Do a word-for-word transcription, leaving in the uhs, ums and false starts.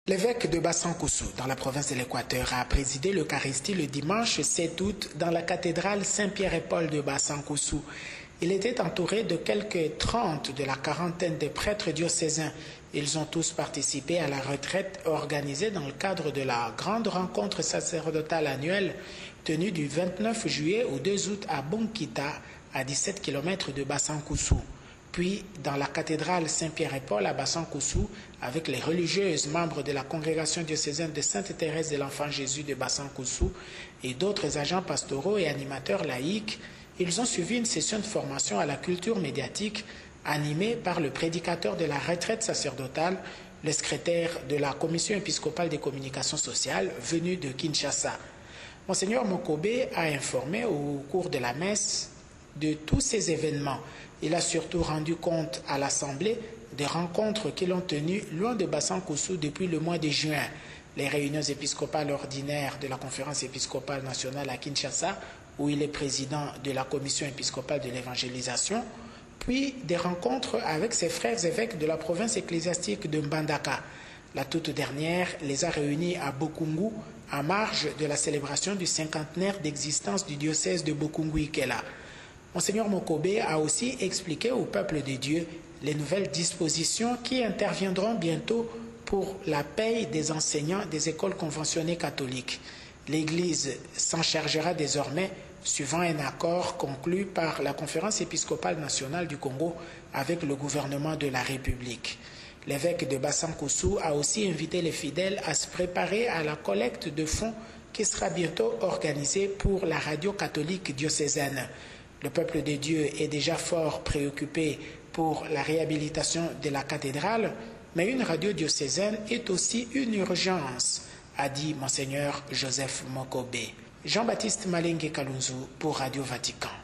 L'évêque de Bassankoussou, dans la province de l'Équateur, a présidé l'Eucharistie le dimanche sept août dans la cathédrale Saint-Pierre-et-Paul de Bassankoussou. Il était entouré de quelques trente de la quarantaine de prêtres diocésains. Ils ont tous participé à la retraite organisée dans le cadre de la grande rencontre sacerdotale annuelle tenue du vingt-neuf juillet au deux août à Bonkita, à dix-sept kilomètres de Bassankoussou. Puis dans la cathédrale Saint-Pierre-et-Paul à Bassankoussou, avec les religieuses membres de la congrégation diocésaine de Sainte-Thérèse de l'Enfant Jésus de Bassankoussou et d'autres agents pastoraux et animateurs laïcs, ils ont suivi une session de formation à la culture médiatique animée par le prédicateur de la retraite sacerdotale, le secrétaire de la Commission épiscopale des communications sociales venu de Kinshasa. Monseigneur Mokobé a informé au cours de la messe de tous ces événements. Il a surtout rendu compte à l'Assemblée des rencontres qu'ils ont tenues loin de Bassankoussou depuis le mois de juin. Les réunions épiscopales ordinaires de la Conférence épiscopale nationale à Kinshasa, où il est président de la Commission épiscopale de l'évangélisation, puis des rencontres avec ses frères évêques de la province ecclésiastique de Mbandaka. La toute dernière les a réunis à Bokungu, à marge de la célébration du cinquantenaire d'existence du diocèse de Bokungu-Ikela. Monseigneur Mokobé a aussi expliqué au peuple de Dieu les nouvelles dispositions qui interviendront bientôt pour la paye des enseignants des écoles conventionnées catholiques. L'Église s'en chargera désormais suivant un accord conclu par la Conférence épiscopale nationale du Congo avec le gouvernement de la République. L'évêque de Bassankoussou a aussi invité les fidèles à se préparer à la collecte de fonds qui sera bientôt organisée pour la radio catholique diocésaine. Le peuple de Dieu est déjà fort préoccupé pour la réhabilitation de la cathédrale, mais une radio diocésaine est aussi une urgence, a dit Monseigneur Joseph Mokobé. Jean-Baptiste Malengue Kalunzu pour Radio Vatican.